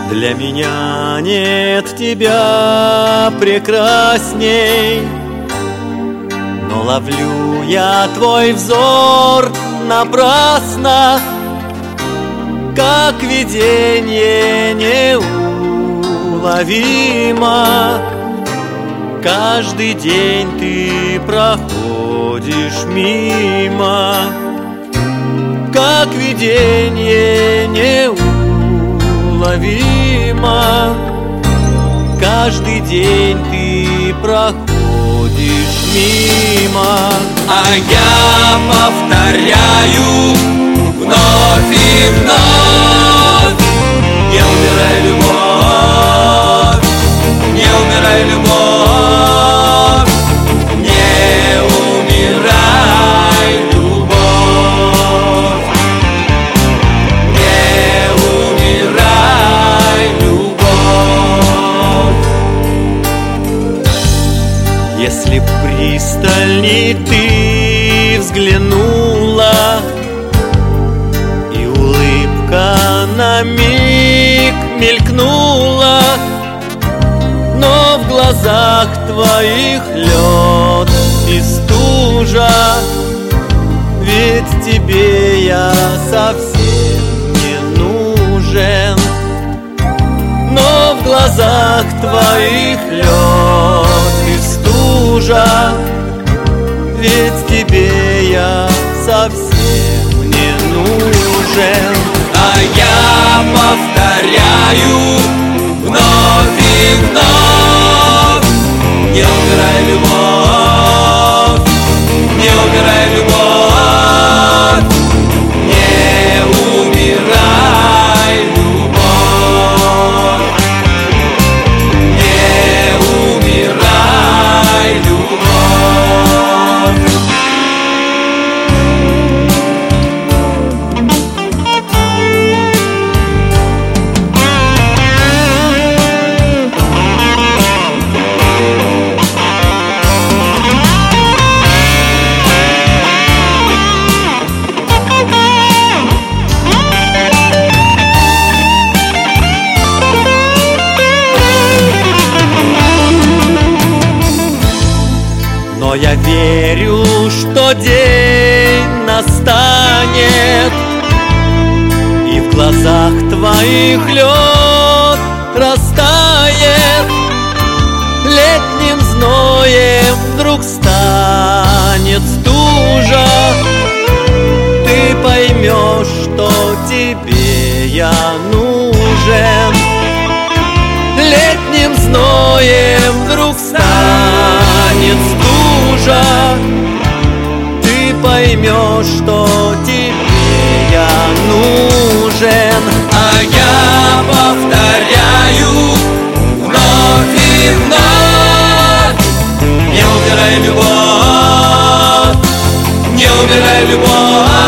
Для меня нет тебя прекрасней, но ловлю я твой взор напрасно, как видение неуловимо. Каждый день ты проходишь мимо, как видение неуловимо. Каждый день ты проходишь мимо. А я повторяю вновь и вновь: не умирай, любовь, не умирай, любовь, не умирай, любовь, не умирай, любовь. Если пристальней ты взглянула, и улыбка на миг мелькнула, но в глазах твоих лед и стужа, ведь тебе я совсем не нужен. Но в глазах твоих лед и стужа, ведь тебе я совсем не нужен. А я повторяю вновь и вновь: не умирай, любовь, не умирай, любовь, не умирай, любовь, не умирай, любовь. Но я верю, что день настанет, и в глазах твоих лед растает. Летним зноем вдруг станет стужа, ты поймешь, что тебе я нужен. Летним зноем вдруг станет стужа, ты поймешь, что тебе я нужен. А я повторяю вновь и вновь: не умирай, любовь, не умирай, любовь,